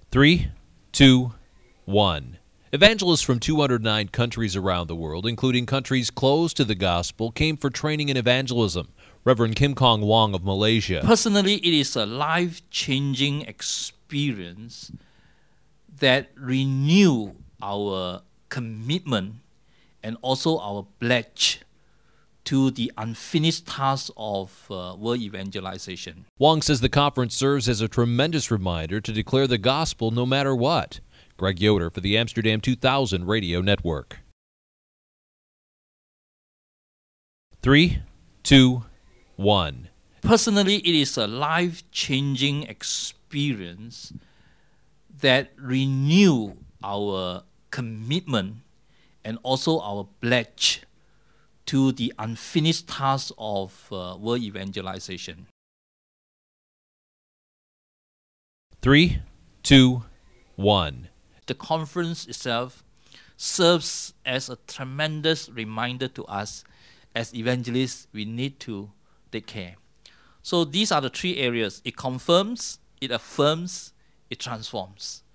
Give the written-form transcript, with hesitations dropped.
3, 2, 1. Evangelists from 209 countries around the world, including countries closed to the gospel, came for training in evangelism. Reverend Kim Kong Wong of Malaysia. Personally, it is a life-changing experience that renew our commitment and also our pledge to the unfinished task of world evangelization. Wong says the conference serves as a tremendous reminder to declare the gospel no matter what. Greg Yoder for the Amsterdam 2000 Radio Network. 3, 2, 1. Personally, it is a life-changing experience that renew our commitment and also our pledge to the unfinished task of world evangelization. 3, 2, 1. The conference itself serves as a tremendous reminder to us as evangelists we need to take care. So these are the three areas. It confirms, it affirms, it transforms.